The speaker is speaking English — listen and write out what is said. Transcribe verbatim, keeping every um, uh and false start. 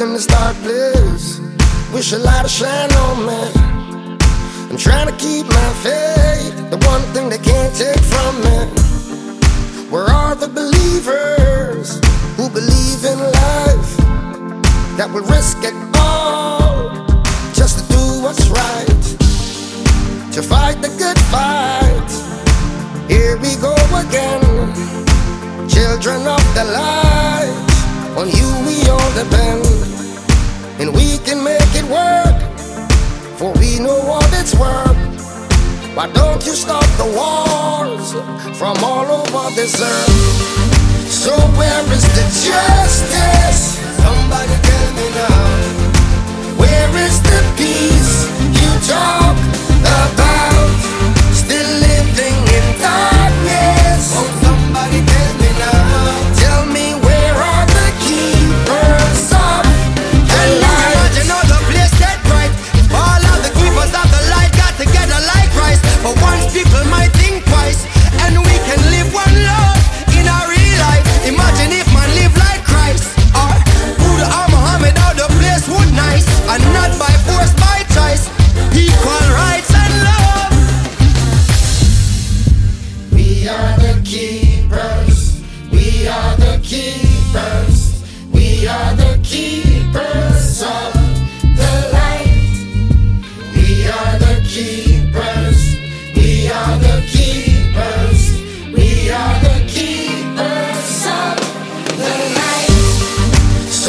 in this dark place. Wish a light to shine on me. I'm trying to keep my faith, the one thing they can't take from me. Where are the believers who believe in life, that will risk it all just to do what's right, to fight the good fight? Here we go again, children of the light. On you we all depend, and we can make it work, for we know what it's worth. Why don't you stop the wars from all over this earth? So where is the justice?